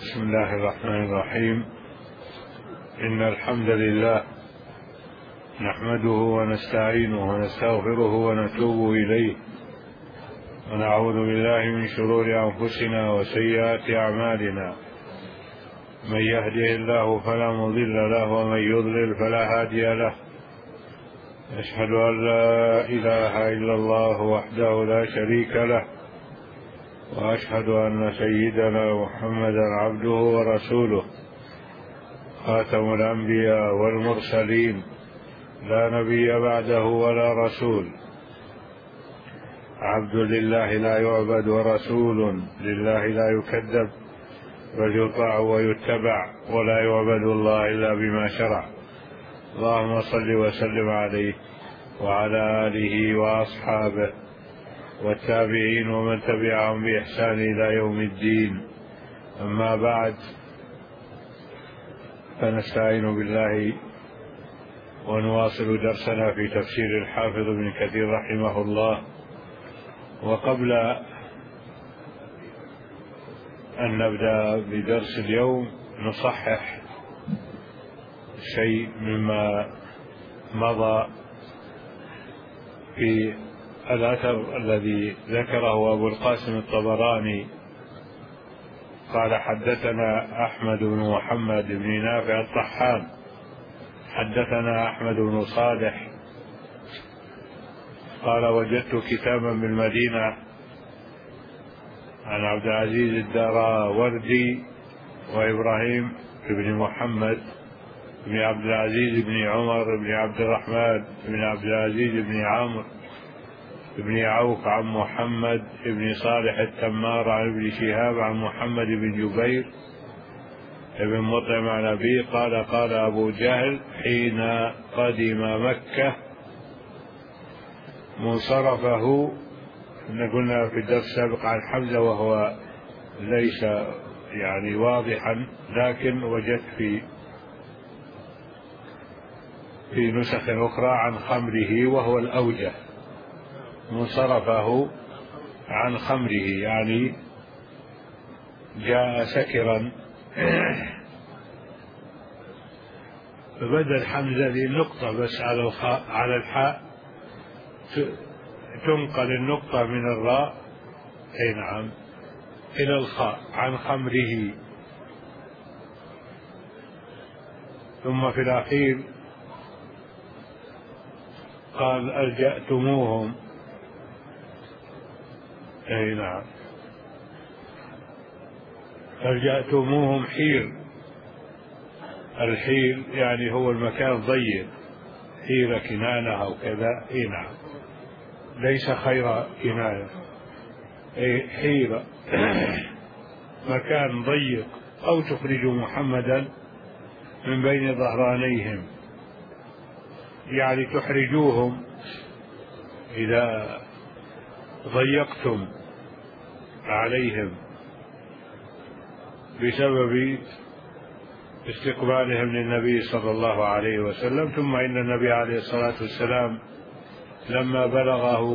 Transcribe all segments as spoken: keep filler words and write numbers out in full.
بسم الله الرحمن الرحيم. إن الحمد لله نحمده ونستعينه ونستغفره ونتوب إليه، ونعوذ بالله من شرور أنفسنا وسيئات أعمالنا. من يهده الله فلا مضل له ومن يضلل فلا هادي له. أشهد أن لا إله إلا الله وحده لا شريك له، وأشهد أن سيدنا محمدا عبده ورسوله، خاتم الأنبياء والمرسلين، لا نبي بعده ولا رسول، عبد لله لا يعبد ورسول لله لا يكذب، بل يطاع ويتبع، ولا يعبد الله إلا بما شرع. اللهم صل وسلم عليه وعلى آله وأصحابه والتابعين ومن تبعهم بإحسان إلى يوم الدين. أما بعد، فنستعين بالله ونواصل درسنا في تفسير الحافظ ابن كثير رحمه الله. وقبل أن نبدأ بدرس اليوم نصحح شيء مما مضى في الأثر الذي ذكره أبو القاسم الطبراني. قال: حدثنا أحمد بن محمد بن نافع الطحان حدثنا أحمد بن صالح قال: وجدت كتابا بالمدينة عن عبد العزيز الدراوردي وإبراهيم بن محمد بن عبد العزيز بن عمر بن عبد الرحمن بن عبد العزيز بن عمرو بن عوف عن محمد بن صالح التمار عن ابن شهاب عن محمد بن جبير بن مطعم عن أبيه قال: قال أبو جهل حين قدم مكة منصرفه. قلنا في الدرس السابق عن حمزة وهو ليس يعني واضحا، لكن وجدت في في نسخ أخرى عن خمره وهو الأوجه. منصرفه عن خمره يعني جاء سكرا. فبدل حمزة ذي النقطة بس على الخاء على الحاء تنقل النقطة من الراء أي نعم إلى الخاء عن خمره. ثم في الأخير قال: ألجأتموهم أي نعم ألجأتموهم حير. الحير يعني هو المكان ضيق، حير كنانة أو كذا. أي نعم ليس خير كنانة، أي حير مكان ضيق. أو تخرجوا محمدا من بين ظهرانيهم، يعني تحرجوهم إذا ضيقتم عليهم بسبب استقبالهم للنبي صلى الله عليه وسلم. ثم إن النبي عليه الصلاة والسلام لما بلغه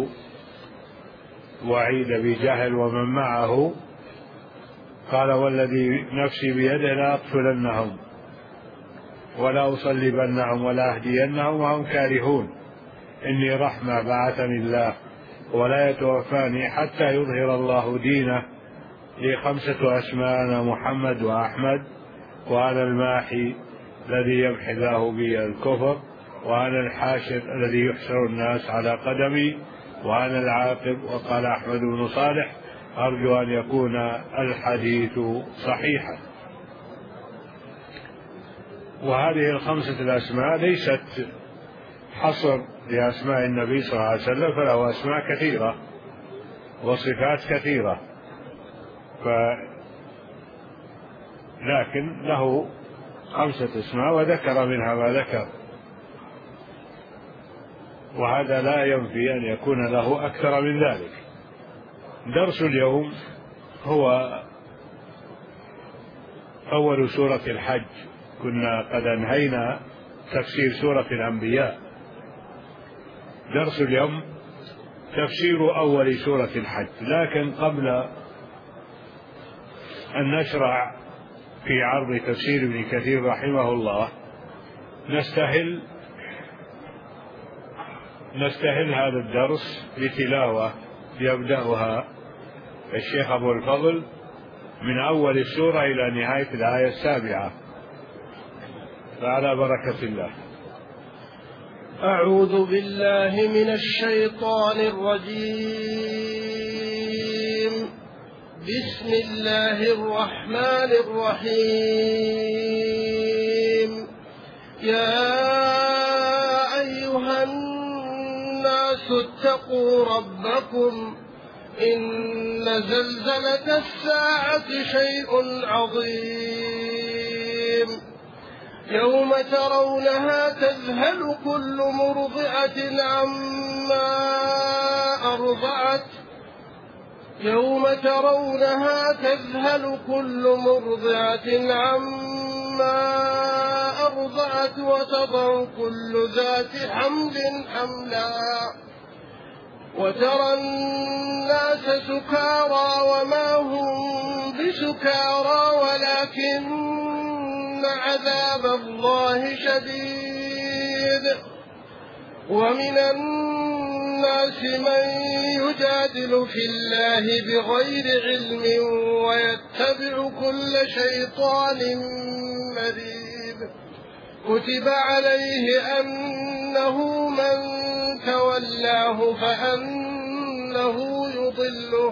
وعيد بجهل ومن معه قال: والذي نفسي بيده لا أقتلنهم ولا أصلبنهم ولا أهدينهم وهم كارهون، إني رحمة بعثني الله ولا يتوفاني حتى يظهر الله دينه. لي خمسة أسماء: أنا محمد وأحمد، وأنا الماحي الذي يمحي الله بي الكفر، وأنا الحاشر الذي يحشر الناس على قدمي، وأنا العاقب. وقال أحمد بن صالح: أرجو أن يكون الحديث صحيحا. وهذه الخمسة الأسماء ليست حصر لأسماء النبي صلى الله عليه وسلم، فله أسماء كثيرة وصفات كثيرة، ف... لكن له خمسة أسماء وذكر منها ما ذكر، وهذا لا ينفي أن يكون له أكثر من ذلك. درس اليوم هو أول سورة الحج. كنا قد أنهينا تفسير سورة الأنبياء. درس اليوم تفسير أول سورة الحج. لكن قبل أن نشرع في عرض تفسير ابن كثير رحمه الله نستهل نستهل هذا الدرس بتلاوة يبدأها الشيخ أبو الفضل من أول السورة إلى نهاية الآية السابعة، فعلى بركة الله. أعوذ بالله من الشيطان الرجيم. بسم الله الرحمن الرحيم. يا أيها الناس اتقوا ربكم إن زلزلة الساعة شيء عظيم يوم ترونها تذهل كل مرضعة عما أرضعت يوم ترونها تذهل كل مرضعة عما أرضعت وتضع كل ذات حمل حملها وترى الناس سكارى وما هم بسكارى ولكن عذاب الله شديد. ومن الناس من يجادل في الله بغير علم ويتبع كل شيطان مريد. كتب عليه أنه من تولاه فأنه يضله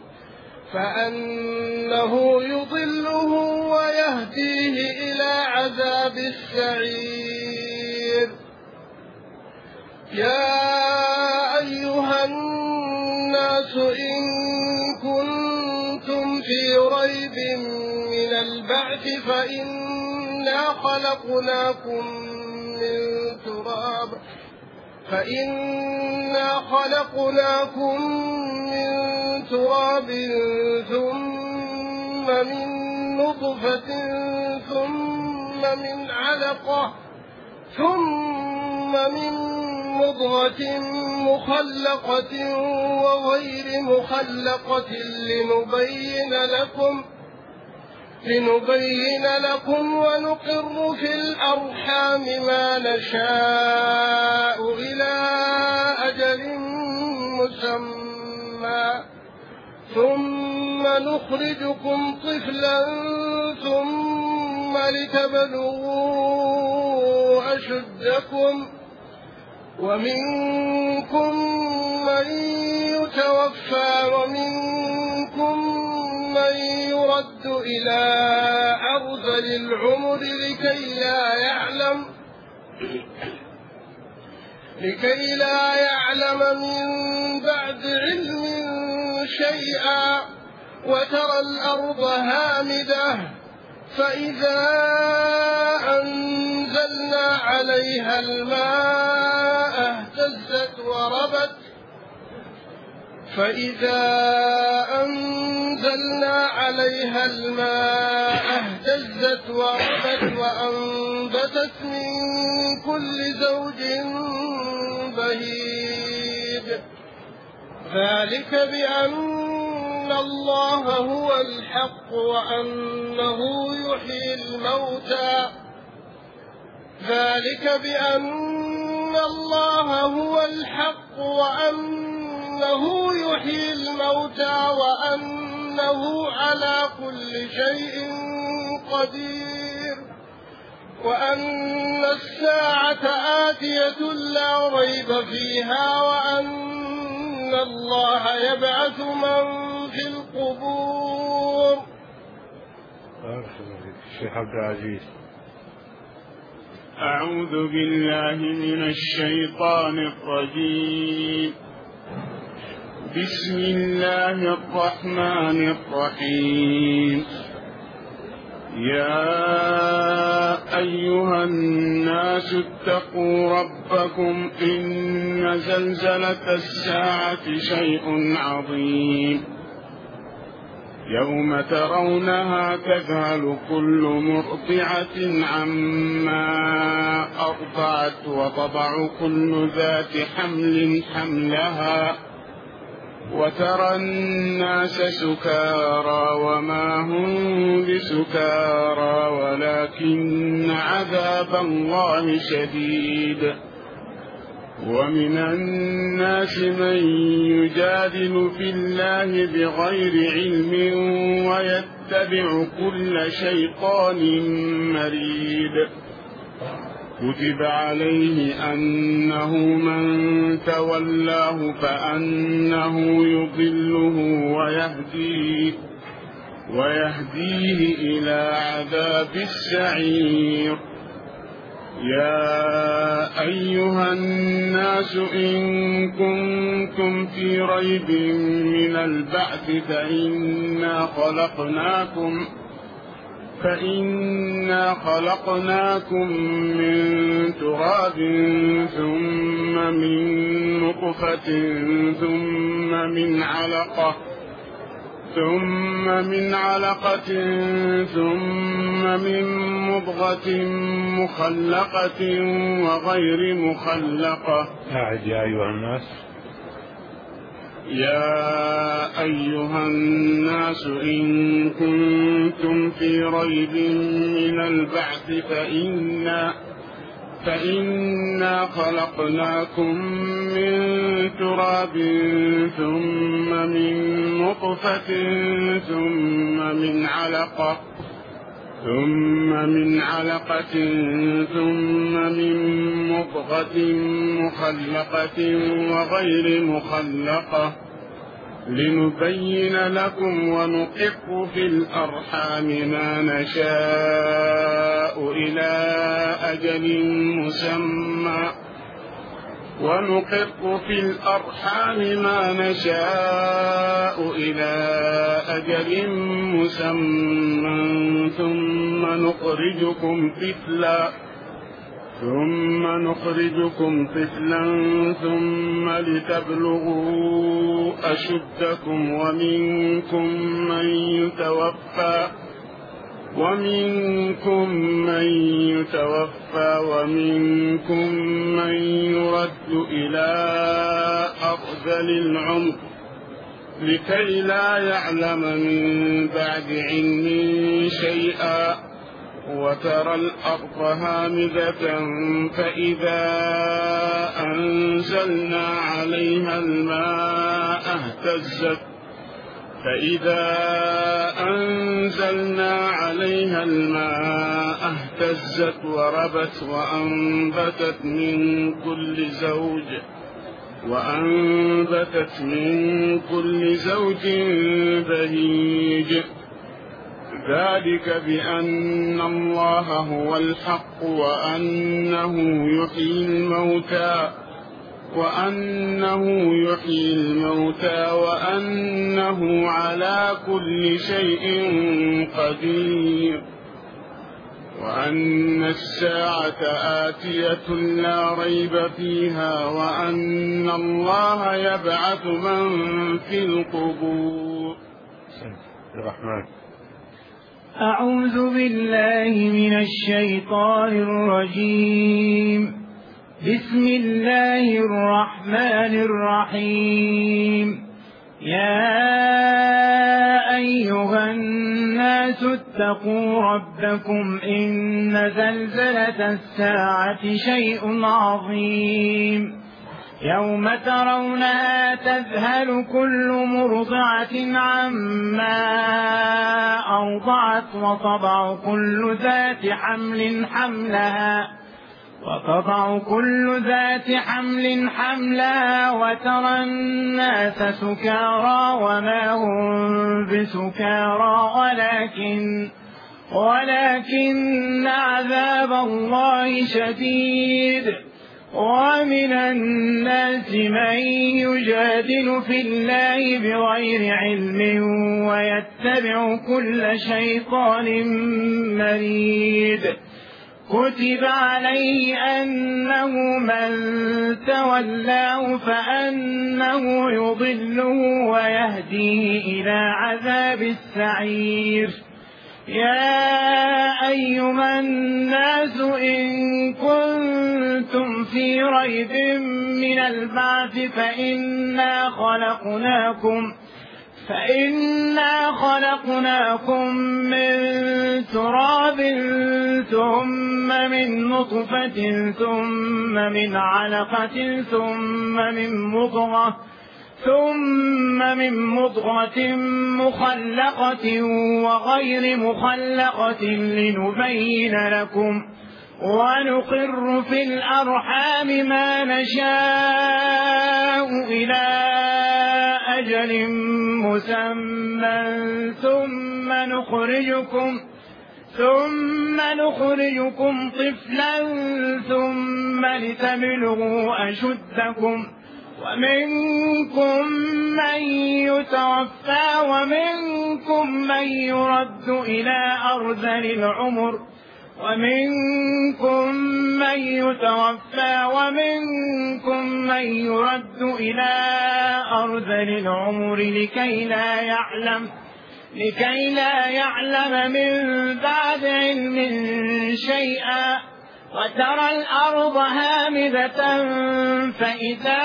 فأنه يضله ويهديه إلى عذاب السعير. يا أيها الناس إن كنتم في ريب من البعث فإنا خلقناكم من تراب فإنا خلقناكم من تراب ثم من نطفة ثم من علقة ثم من مضغة مخلقة وغير مخلقة لنبين لكم لنبين لكم ونقر في الأرحام ما نشاء إلى أجل مسمى ثم نخرجكم طفلا ثم لتبلغوا أشدكم ومنكم من يتوفى ومنكم من يرد إلى أرذل العمر لكي لا يعلم لكي لا يعلم من بعد علم شيئا وترى الأرض هامدة فإذا أنزلنا عليها الماء اهتزت وربت فإذا أنزلنا عليها الماء اهتزت وربت وأنبتت من كل زوج بهيج. ذلك بأن الله هو الحق وأنه يحيي الموتى ذلك بأن الله هو الحق وأنه يحيي الموتى وأنه على كل شيء قدير وأن الساعة آتية لا ريب فيها وأن الله يبعث من في القبور. الشيخ عبد العزيز. أعوذ بالله من الشيطان الرجيم. بسم الله الرحمن الرحيم. يا أيها الناس اتقوا ربكم إن زلزلة الساعة شيء عظيم يوم ترونها تذهل كل مرضعة عما أرضعت وتضع كل ذات حمل حملها وترى الناس سكارى وما هم بسكارى ولكن عذاب الله شديد. ومن الناس من يجادل في الله بغير علم ويتبع كل شيطان مريد. كتب عليه أنه من تولاه فأنه يضله ويهديه, ويهديه إلى عذاب السعير. يا أيها الناس إن كنتم في ريب من البعث فإنا خلقناكم فإنا خلقناكم من تراب ثم من نطفة ثم من علقة ثم من علقة ثم من مضغة مخلقة وغير مخلقة. أعد يا أيها الناس. يا أيها الناس إن كنتم في ريب من البعث فإنا فإنا خلقناكم من تراب ثم من نطفة ثم من علقة ثم من علقة ثم من مضغة مخلقة وغير مخلقة لنبين لكم ونقر في الأرحام ما نشاء إلى أجل مسمى ونقر في الأرحام ما نشاء إلى أجل مسمى ثم نخرجكم طفلا ثم نخرجكم طفلا ثم لتبلغوا أشدكم ومنكم من يتوفى ومنكم من يتوفى ومنكم من يرد إلى أرذل العمر لكي لا يعلم من بعد علم شيئا. وترى الأرض هامدة فإذا أنزلنا عليها الماء اهتزت فإذا أنزلنا عليها الماء اهتزت وربت وأنبتت من كل زوج وأنبتت من كل زوج بهيج. ذلك بأن الله هو الحق وأنه يحيي الموتى وأنه يحيي الموتى وأنه على كل شيء قدير وأن الساعة آتية لا ريب فيها وأن الله يبعث من في القبور. الرحمن. أعوذ بالله من الشيطان الرجيم. بسم الله الرحمن الرحيم. يا أيها الناس اتقوا ربكم إن زلزلة الساعة شيء عظيم يوم ترونها تذهل كل مرضعة عما أرضعت وتضع كل ذات حمل حملها وتضع كل ذات حمل حملها وترى الناس سكارى وما هم بسكارى ولكن ولكن عذاب الله شديد. ومن الناس من يجادل في الله بغير علم ويتبع كل شيطان مريد. كتب عليه أنه من تولاه فأنه يضله ويهديه إلى عذاب السعير. يا أيها الناس إن كنتم في ريب من البعث فإنا خلقناكم فإنا خلقناكم من تراب ثم من نطفة ثم من علقة ثم من مضغة ثم من مضغة مخلقة وغير مخلقة لنبين لكم ونقر في الأرحام ما نشاء إلى أجل مسمى ثم نخرجكم ثم نخرجكم طفلا ثم لتبلغوا أشدكم ومنكم من يتوفى ومنكم من يرد إلى أرذل العمر ومنكم من يتوفى ومنكم من يرد إلى أرذل العمر لكي لا يعلم لكي لا يعلم من بعد علم شيئا وترى الأرض هامدة فإذا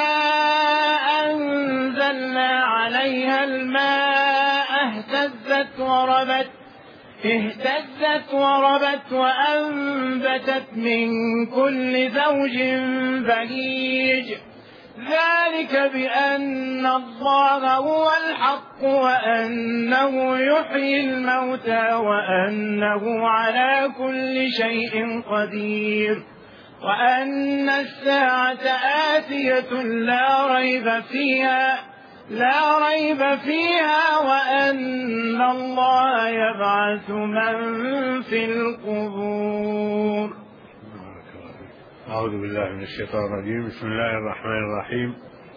أنزلنا عليها الماء اهتزت وربت اهتزت وربت وأنبتت من كل زوج بهيج ذلك بأن الله هو الحق وأنه يحيي الموتى وأنه على كل شيء قدير وأن الساعة آتية لا ريب فيها لا ريب فيها وأن الله يبعث من في القبور. أعوذ بالله من الشيطان الرجيم. بسم الله الرحمن الرحيم.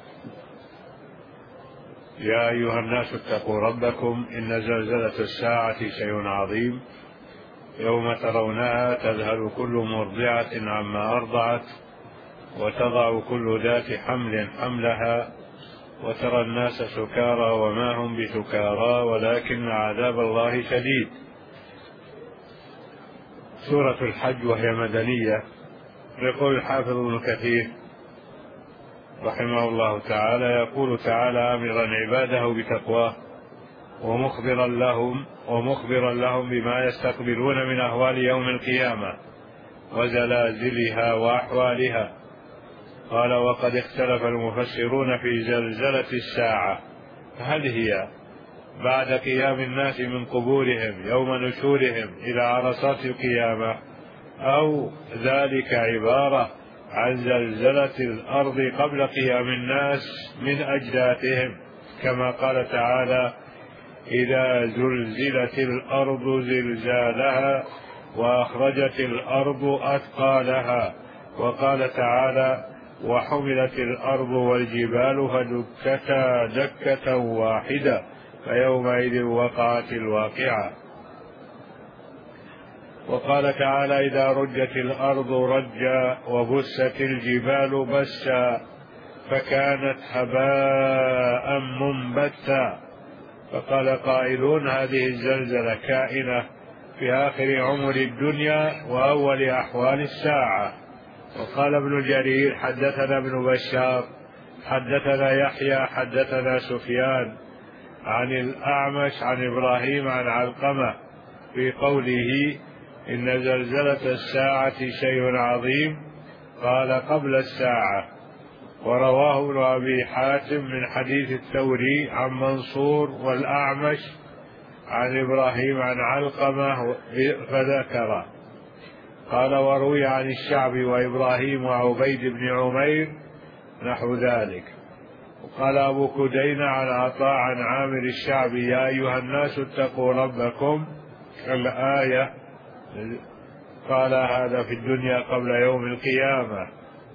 يا أيها الناس اتقوا ربكم إن زلزلة الساعة شيء عظيم يوم ترونها تذهل كل مرضعة عما أرضعت وتضع كل ذات حمل حملها وترى الناس سكارى وما هم بسكارى ولكن عذاب الله شديد. سورة الحج وهي مدنية. يقول الحافظ ابن كثير رحمه الله تعالى يقول تعالى آمرا عباده بتقواه ومخبرا لهم ومخبرا لهم بما يستقبلون من أهوال يوم القيامة وزلازلها وأحوالها. قال وقد اختلف المفسرون في زلزلة الساعة هل هي بعد قيام الناس من قبورهم يوم نشورهم إلى عرصات القيامة أو ذلك عبارة عن زلزلة الأرض قبل قيام الناس من أجداثهم كما قال تعالى إذا زلزلت الأرض زلزالها وأخرجت الأرض أثقالها. وقال تعالى وحملت الأرض والجبال فدكتا دكة واحدة فيومئذ وقعت الواقعة. وقال تعالى إذا رجت الأرض رجا وبست الجبال بسا فكانت هباء منبثا. فقال قائلون هذه الزلزلة كائنة في آخر عمر الدنيا وأول أحوال الساعة. وقال ابن جرير حدثنا ابن بشار حدثنا يحيى حدثنا سفيان عن الأعمش عن إبراهيم عن علقمة في قوله إن زلزلة الساعة شيء عظيم قال قبل الساعة. ورواه ابن أبي حاتم من حديث الثوري عن منصور والأعمش عن إبراهيم عن علقمة فذكر. قال وروي عن الشعبي وإبراهيم وعبيد بن عمير نحو ذلك. وقال أبو كدينة عن عطاء عن عامر الشعبي يا أيها الناس اتقوا ربكم الآية قال هذا في الدنيا قبل يوم القيامة.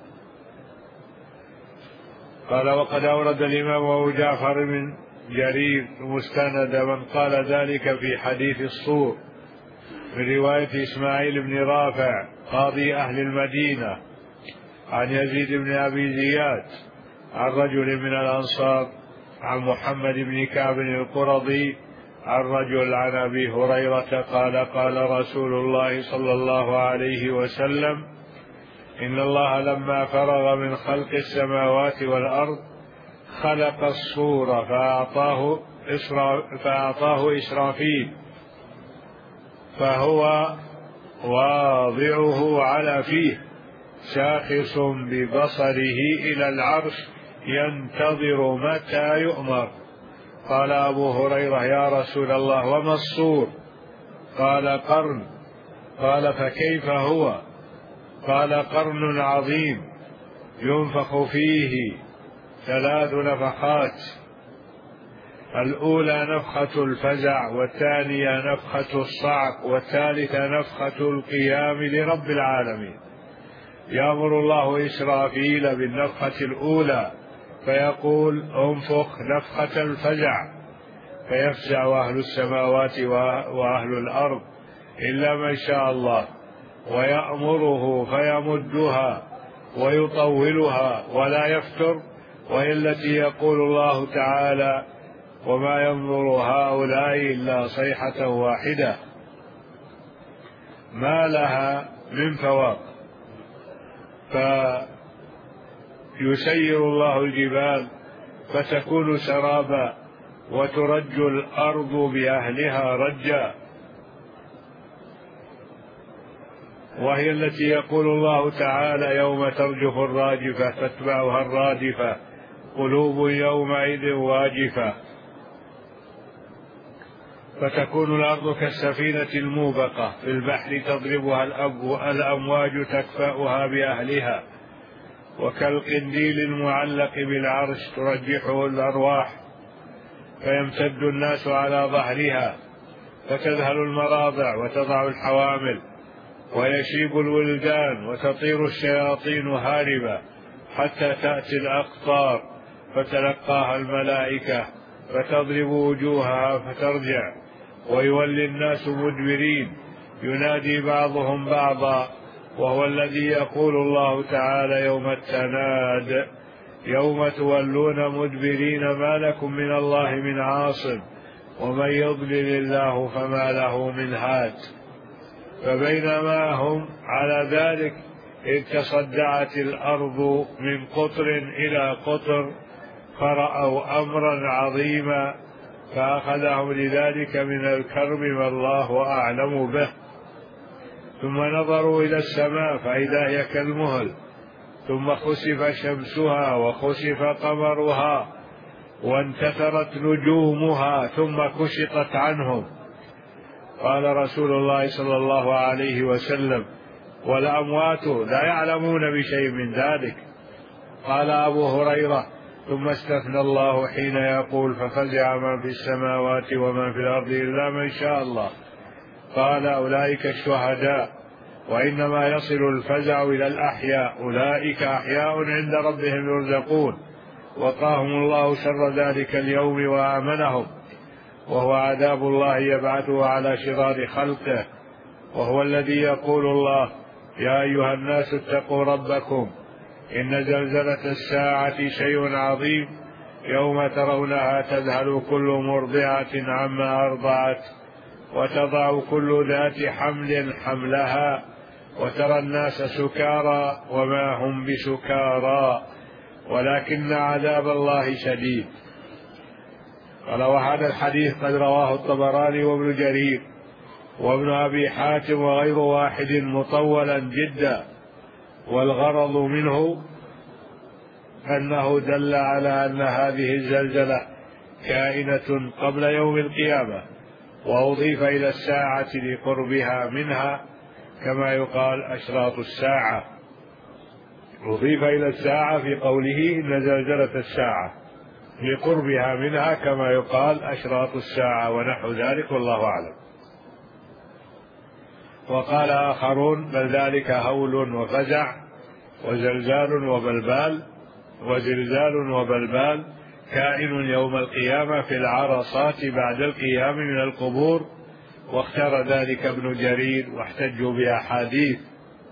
قال وقد أورد الإمام أبو جعفر من جرير مستند من قال ذلك في حديث الصور من رواية إسماعيل بن رافع قاضي أهل المدينة عن يزيد بن أبي زياد عن رجل من الأنصار عن محمد بن كعب القرظي عن رجل عن أبي هريرة قال قال رسول الله صلى الله عليه وسلم: إن الله لما فرغ من خلق السماوات والأرض خلق الصور فأعطاه, إسرا فأعطاه إسرافيل، فهو واضعه على فيه شاخص ببصره إلى العرش ينتظر متى يؤمر. قال أبو هريرة: يا رسول الله وما الصور؟ قال: قرن. قال: فكيف هو؟ قال: قرن عظيم ينفخ فيه ثلاث نفخات، الأولى نفخة الفزع، والثانية نفخة الصعق، والثالثة نفخة القيام لرب العالمين. يأمر الله إسرافيل بالنفخة الأولى فيقول: انفخ نفخة الفزع، فيفزع أهل السماوات وأهل الأرض إلا من شاء الله، ويأمره فيمدها ويطولها ولا يفتر، وهي التي يقول الله تعالى: وما ينظر هؤلاء إلا صيحة واحدة ما لها من فواق. فيسير الله الجبال فتكون سرابا، وترج الأرض بأهلها رجا، وهي التي يقول الله تعالى: يوم ترجف الراجفة تتبعها الرادفة قلوب يومئذ واجفة. فتكون الأرض كالسفينة الموبقة في البحر تضربها الأمواج تكفأها بأهلها، وكالقنديل المعلق بالعرش ترجحه الأرواح، فيمتد الناس على ظهرها، فتذهل المراضع وتضع الحوامل، ويشيب الولدان، وتطير الشياطين هاربة، حتى تأتي الأقطار فتلقاها الملائكة فتضرب وجوهها فترجع، ويولي الناس مدبرين، ينادي بعضهم بعضا، وهو الذي يقول الله تعالى: يوم التناد يوم تولون مدبرين ما لكم من الله من عاصم، ومن يضلل الله فما له من هاد. فبينما هم على ذلك إذ تصدعت الأرض من قطر إلى قطر فرأوا أمرا عظيما، فأخذهم لذلك من الكرب والله أعلم به. ثم نظروا إلى السماء فإذا هي كالمهل، ثم خسف شمسها وخسف قمرها وانتثرت نجومها ثم كشطت عنهم. قال رسول الله صلى الله عليه وسلم: والأموات لا يعلمون بشيء من ذلك. قال أبو هريرة: ثم استثنى الله حين يقول: ففزع من في السماوات ومن في الأرض إلا من شاء الله. قال: أولئك الشهداء، وإنما يصل الفزع إلى الأحياء، أولئك أحياء عند ربهم يرزقون. وقاهم الله شر ذلك اليوم وآمنهم، وهو عذاب الله يبعثه على شرار خلقه. وهو الذي يقول الله: يا أيها الناس اتقوا ربكم إن زلزلة الساعة شيء عظيم، يوم ترونها تذهل كل مرضعة عما أرضعت وتضع كل ذات حمل حملها، وترى الناس سكارى وما هم بسكارى ولكن عذاب الله شديد. قال: وهذا الحديث قد رواه الطبراني وابن جرير وابن أبي حاتم وغير واحد مطولا جدا، والغرض منه أنه دل على أن هذه الزلزلة كائنة قبل يوم القيامة، وأضيف إلى الساعة لقربها منها، كما يقال أشراط الساعة. أضيف إلى الساعة في قوله إن زلزلة الساعة لقربها منها، كما يقال أشراط الساعة ونحو ذلك، والله أعلم. وقال آخرون: بل ذلك هول وفزع وزلزال وبلبال وزلزال وبلبال كائن يوم القيامة في العرصات بعد القيام من القبور. واختار ذلك ابن جرير واحتجوا بأحاديث.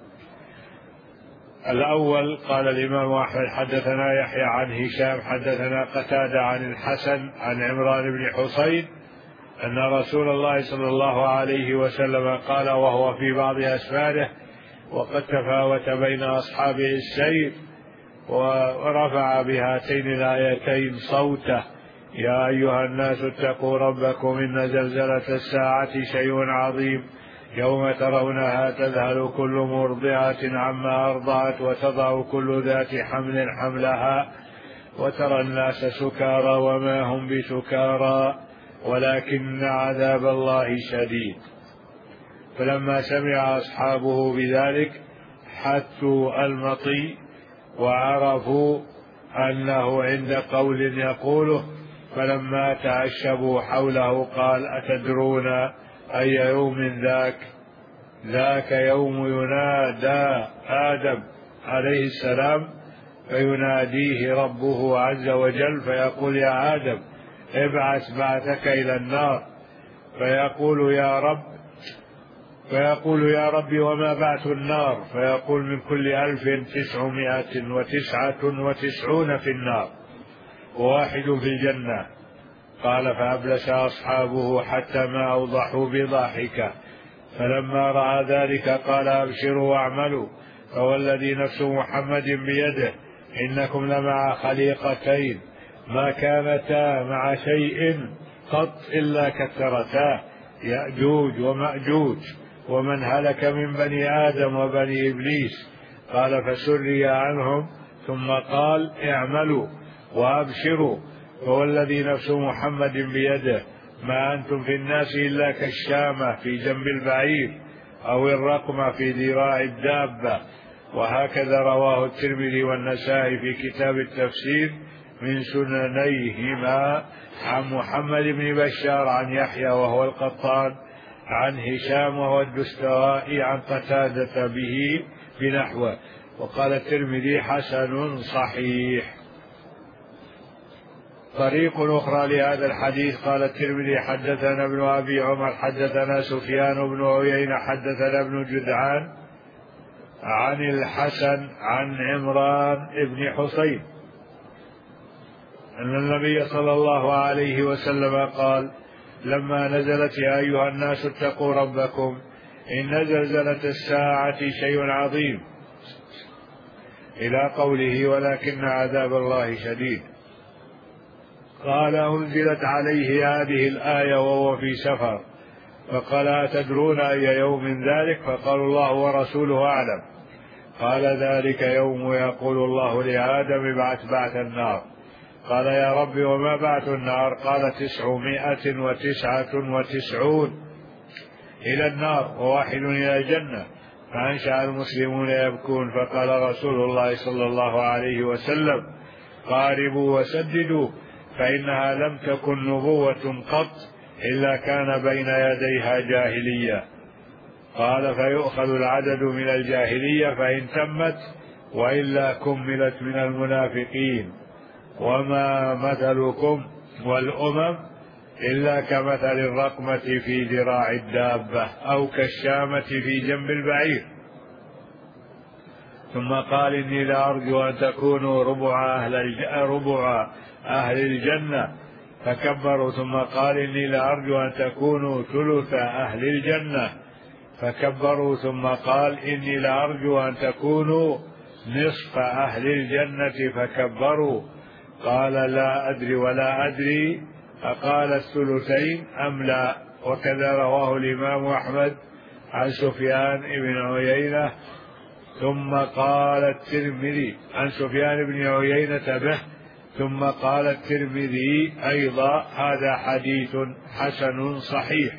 الأول قال الإمام أحمد: حدثنا يحيى عن هشام حدثنا قتادة عن الحسن عن عمران بن حصين أن رسول الله صلى الله عليه وسلم قال وهو في بعض أسفاره وقد تفاوت بين أصحابه السير ورفع بهاتين الآيتين صوته: يا أيها الناس اتقوا ربكم إن زلزلة الساعة شيء عظيم يوم ترونها تذهل كل مرضعة عما أرضعت وتضع كل ذات حمل حملها وترى الناس سكارى وما هم بسكارى ولكن عذاب الله شديد. فلما سمع أصحابه بذلك حثوا المطي وعرفوا أنه عند قول يقوله، فلما تعشبوا حوله قال: أتدرون أي يوم ذاك؟ ذاك يوم ينادى آدم عليه السلام فيناديه ربه عز وجل فيقول: يا آدم ابعث بعثك إلى النار، فيقول يا رب فيقول يا رب وما بعث النار؟ فيقول: من كل ألف تسعمائة وتسعة وتسعون في النار وواحد في الجنة. قال: فأبلس أصحابه حتى ما أوضحوا بضاحكة، فلما رأى ذلك قال: أبشروا واعملوا، فوالذي نفس محمد بيده إنكم لمع خليقتين ما كانتا مع شيء قط إلا كثرتا، يأجوج ومأجوج، ومن هلك من بني آدم وبني إبليس. قال: فسري عنهم ثم قال: اعملوا وأبشروا، فوالذي نفس محمد بيده ما أنتم في الناس إلا كالشامة في جنب البعير أو الرقمة في ذراع الدابة. وهكذا رواه الترمذي والنسائي في كتاب التفسير من سننيهما عن محمد بن بشار عن يحيى وهو القطان عن هشام وهو الدستوائي عن قتادة به بنحوه. وقال الترمذي: حسن صحيح. طريق أخرى لهذا الحديث: قال الترمذي: حدثنا ابن أبي عمر حدثنا سفيان بن عيينة حدثنا ابن جدعان عن الحسن عن عمران بن حصين أن النبي صلى الله عليه وسلم قال: لما نزلت يا أيها الناس اتقوا ربكم إن زلزلة الساعة شيء عظيم إلى قوله: ولكن عذاب الله شديد. قال: أنزلت عليه هذه الآية وهو في سفر، فقال: أتدرون أي يوم ذلك؟ فقالوا: الله ورسوله أعلم. قال: ذلك يوم يقول الله لآدم: ابعث بعث النار. قال: يا رب وما بعث النار؟ قال: تسعمائة وتسعة وتسعون إلى النار وواحد إلى الجنة. فأنشأ المسلمون يبكون، فقال رسول الله صلى الله عليه وسلم: قاربوا وسددوا، فإنها لم تكن نبوة قط إلا كان بين يديها جاهلية. قال: فيؤخذ العدد من الجاهلية فإن تمت، وإلا كملت من المنافقين. وما مثلكم والأمم إلا كمثل الرقمة في ذراع الدابة أو كالشامة في جنب البعير. ثم قال: إني لأرجو أن تكونوا ربع أهل ربع أهل الجنة، فكبروا. ثم قال: إني لأرجو أن تكونوا ثلث أهل الجنة، فكبروا. ثم قال: إني لأرجو أن تكونوا نصف أهل الجنة، فكبروا. قال: لا أدري ولا أدري أقال الثلثين أم لا. وكذا رواه الإمام أحمد عن سفيان بن عيينة. ثم قال الترمذي عن سفيان بن عيينة به. ثم قال الترمذي أيضا: هذا حديث حسن صحيح.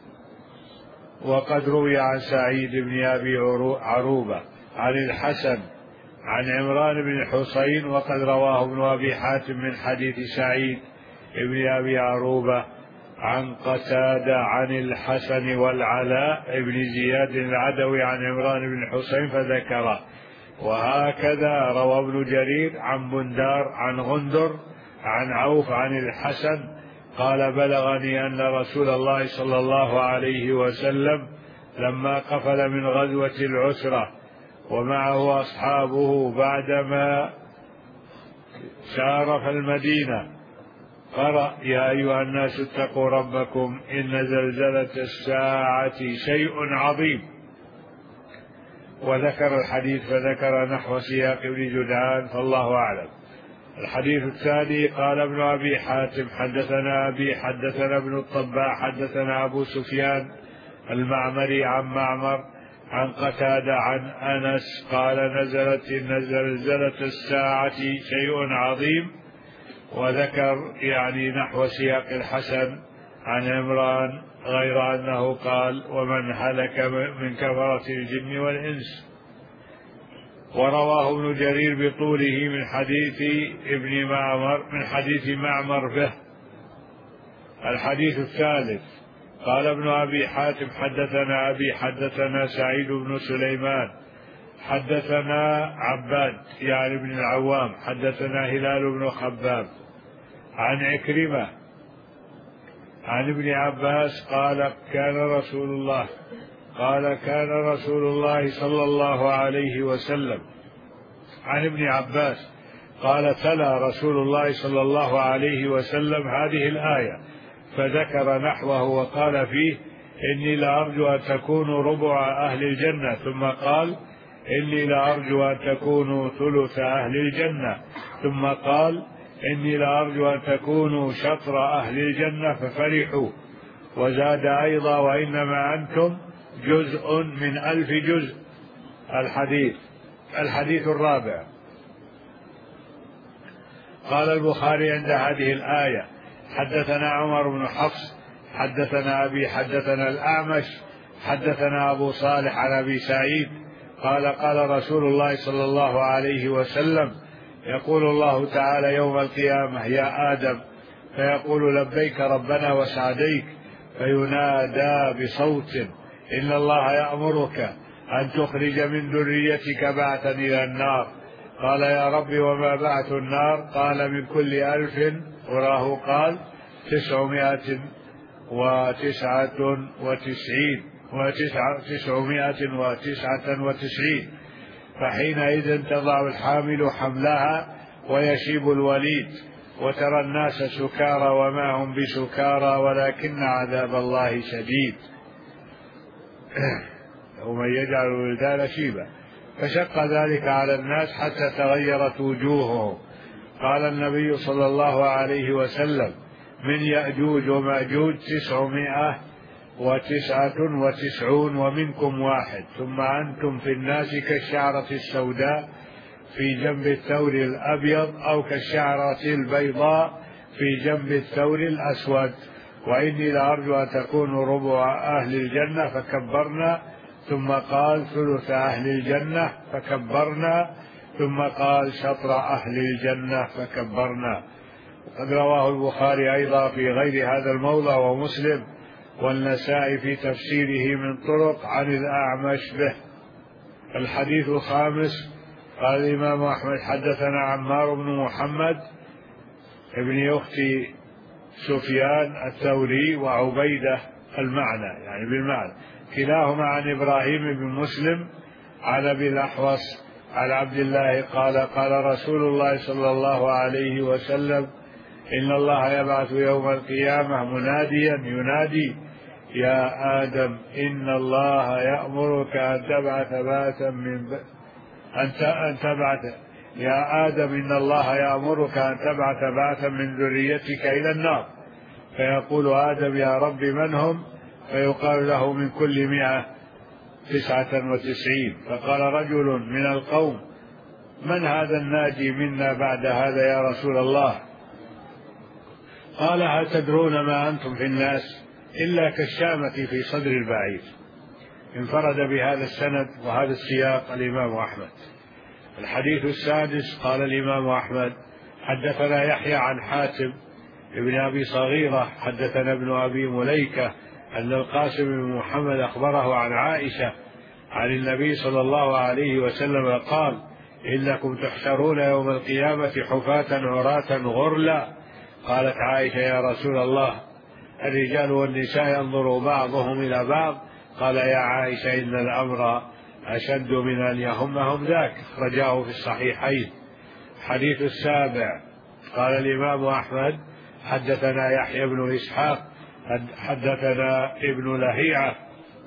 وقد روي عن سعيد بن أبي عروبة عن الحسن عن عمران بن حصين، وقد رواه ابن أبي حاتم من حديث سعيد بن أبي عروبة عن قتادة عن الحسن والعلاء بن زياد العدوي عن عمران بن حصين فذكره. وهكذا روى ابن جرير عن بندار عن غندر عن عوف عن الحسن قال: بلغني أن رسول الله صلى الله عليه وسلم لما قفل من غزوة العسرة ومعه أصحابه بعدما شارف المدينة قرأ يا أيها الناس اتقوا ربكم إن زلزلة الساعة شيء عظيم، وذكر الحديث فذكر نحو سياق ابن جدعان فالله أعلم. الحديث الثاني قال ابن أبي حاتم حدثنا أبي حدثنا ابن الطباع حدثنا أبو سفيان المعمري عن معمر عن قتادة عن أنس قال نزلت إن زلزلة الساعة شيء عظيم، وذكر يعني نحو سياق الحسن عن عمران غير أنه قال ومن هلك من كفرة الجن والإنس. ورواه ابن جرير بطوله من حديث ابن معمر من حديث معمر به. الحديث الثالث قال ابن أبي حاتم حدثنا أبي حدثنا سعيد بن سليمان حدثنا عباد يعني ابن العوام حدثنا هلال بن خباب عن عكرمة عن ابن عباس قال كان رسول الله قال كان رسول الله صلى الله عليه وسلم عن ابن عباس قال تلا رسول الله صلى الله عليه وسلم هذه الآية فذكر نحوه وقال فيه إني لأرجو أن تكونوا ربع أهل الجنة، ثم قال إني لأرجو أن تكونوا ثلث أهل الجنة، ثم قال إني لأرجو أن تكونوا شطر أهل الجنة ففرحوا، وزاد أيضا وإنما أنتم جزء من ألف جزء. الحديث الحديث الرابع قال البخاري عند هذه الآية حدثنا عمر بن حفص حدثنا أبي حدثنا الأعمش حدثنا أبو صالح عن أبي سعيد قال قال رسول الله صلى الله عليه وسلم يقول الله تعالى يوم القيامة يا آدم فيقول لبيك ربنا وسعديك، فينادى بصوت إن الله يأمرك أن تخرج من ذريتك بعثا إلى النار. قال يا رب وما بعث النار؟ قال من كل ألف وراه قال تسعمائة وتسعة وتسعين وتسعمائة وتسعة وتسعين. فحينئذ تضع الحامل حملها ويشيب الوليد، وترى الناس سكارى وما هم بسكارى ولكن عذاب الله شديد ومن يجعل الولدان شيبا. فشق ذلك على الناس حتى تغيرت وجوههم. قال النبي صلى الله عليه وسلم من يأجوج ومأجوج تسعمائة وتسعة وتسعون ومنكم واحد، ثم أنتم في الناس كالشعرة السوداء في جنب الثور الأبيض أو كالشعرة البيضاء في جنب الثور الأسود. وإني لأرجو أن تكونوا ربع أهل الجنة فكبرنا، ثم قال ثلث أهل الجنة فكبرنا، ثم قال شطر أهل الجنة فكبرنا. وقد رواه البخاري أيضا في غير هذا الموضع ومسلم والنسائي في تفسيره من طرق عن الأعمش به. الحديث الخامس قال الإمام أحمد حدثنا عمار بن محمد ابن أخت سفيان الثوري وعبيدة المعنى يعني بالمعنى كلاهما عن إبراهيم بن مسلم عن أبي الأحوص عن عبد الله قال قال رسول الله صلى الله عليه وسلم إن الله يبعث يوم القيامة مناديا ينادي يا آدم إن الله يأمرك أن تبعث بعثا من ب... أن تبعث يا آدم إن الله يأمرك أن تبعث بعثا من ذريتك إلى النار. فيقول آدم يا رب من هم؟ فيقال له من كل مئة تسعة وتسعين. فقال رجل من القوم من هذا الناجي منا بعد هذا يا رسول الله؟ قال هل تدرون ما أنتم في الناس إلا كالشامة في صدر البعير. انفرد بهذا السند وهذا السياق الإمام أحمد. الحديث السادس قال الإمام أحمد حدثنا يحيى عن حاتم ابن أبي صغيرة حدثنا ابن أبي مليكة أن القاسم بن محمد أخبره عن عائشة عن النبي صلى الله عليه وسلم قال إنكم تحشرون يوم القيامة حفاة عراة غرلا. قالت عائشة يا رسول الله الرجال والنساء ينظر بعضهم إلى بعض؟ قال يا عائشة إن الأمر أشد من أن يهمهم ذاك. رجاه في الصحيحين. حديث السابع قال الإمام أحمد حدثنا يحيى بن إسحاق حدثنا ابن لهيعة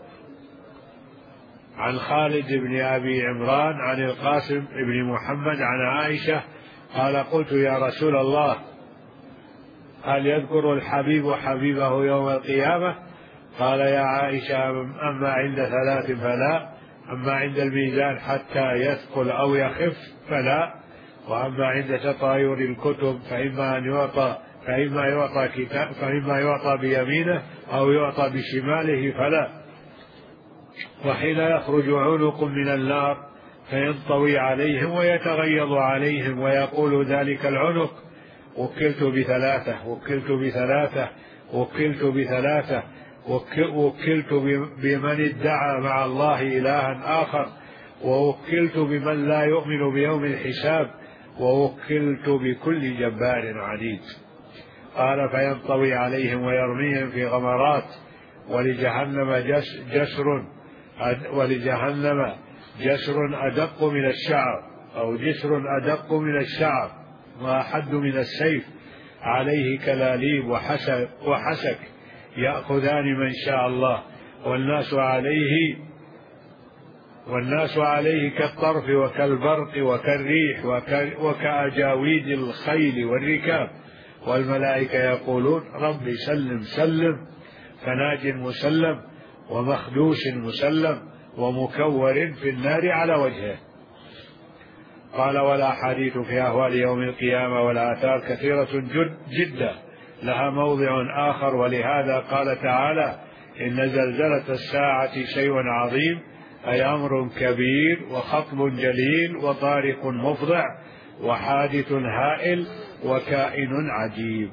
عن خالد بن أبي عمران عن القاسم بن محمد عن عائشة قال قلت يا رسول الله هل يذكر الحبيب حبيبه يوم القيامة؟ قال يا عائشة أما عند ثلاث فلا، أما عند الميزان حتى يثقل أو يخف فلا، وأما عند تطاير الكتب فإما أن يعطى فإما يعطى كتاب فإما يعطى بيمينه أو يعطى بشماله فلا، وحين يخرج عنق من النار فينطوي عليهم ويتغيظ عليهم ويقول ذلك العنق وكلت بثلاثة وكلت بثلاثة وكلت بثلاثة وكلت بمن ادعى مع الله إلها آخر، ووكلت بمن لا يؤمن بيوم الحساب، ووكلت بكل جبار عنيد. قال فينطوي عليهم ويرميهم في غمرات، ولجهنم جسر ولجهنم جسر أدق من الشعر أو جسر أدق من الشعر وأحد من السيف، عليه كلاليب وحسك, وحسك يأخذان من شاء الله، والناس عليه والناس عليه كالطرف وكالبرق وكالريح وكأجاويد الخيل والركاب، والملائكة يقولون رب سلم سلم، فناج مسلم ومخدوش مسلم ومكور في النار على وجهه. قال والأحاديث في أهوال يوم القيامة والآثار كثيرة جد جدا لها موضع آخر، ولهذا قال تعالى إن زلزلة الساعة شيء عظيم، أي أمر كبير وخطب جليل وطارق مفضع وحادث هائل وكائن عجيب.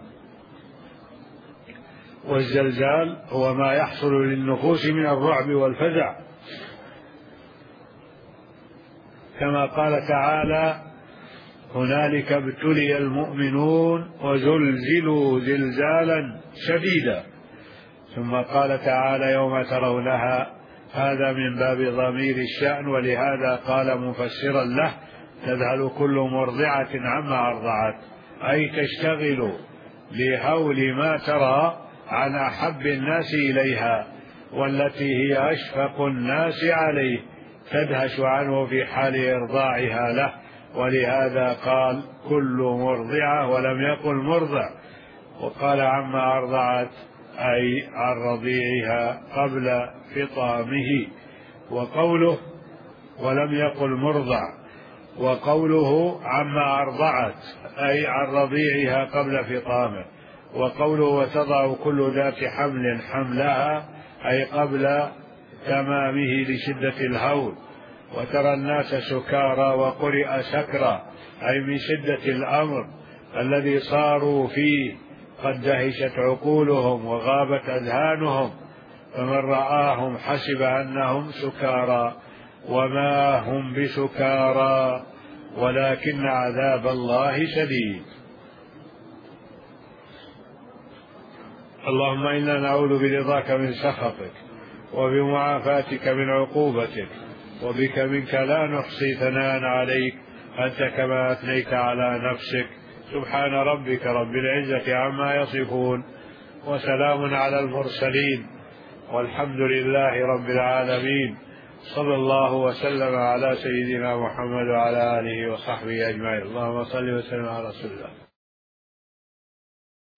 والزلزال هو ما يحصل للنفوس من الرعب والفزع، كما قال تعالى هنالك ابتلي المؤمنون وزلزلوا زلزالا شديدا. ثم قال تعالى يوم ترونها، هذا من باب ضمير الشأن، ولهذا قال مفسرا له تذهل كل مرضعة عما أرضعت، أي تشتغل لهول ما ترى عن أحب الناس إليها والتي هي أشفق الناس عليه، تدهش عنه في حال إرضاعها له، ولهذا قال كل مرضعة ولم يقل مرضع، وقال عما أرضعت أي عن رضيعها قبل فطامه، وقوله ولم يقل مرضع، وقوله عما أرضعت أي عن رضيعها قبل فطامه، وقوله وتضع كل ذات حمل حملها أي قبل تمامه لشدة الهول. وترى الناس سكارى وقرئ سكرى أي من شدة الأمر الذي صاروا فيه، قد دهشت عقولهم وغابت أذهانهم، فمن رآهم حسب أنهم سكارى وما هم بسكارى ولكن عذاب الله شديد. اللهم إنا نعوذ برضاك من سخطك وبمعافاتك من عقوبتك، وبك منك لا نحصي ثناء عليك أنت كما أثنيت على نفسك. سبحان ربك رب العزة عما يصفون، وسلام على المرسلين، والحمد لله رب العالمين. صلى الله وسلم على سيدنا محمد وعلى آله وصحبه أجمعين. اللهم صل وسلم على رسول الله.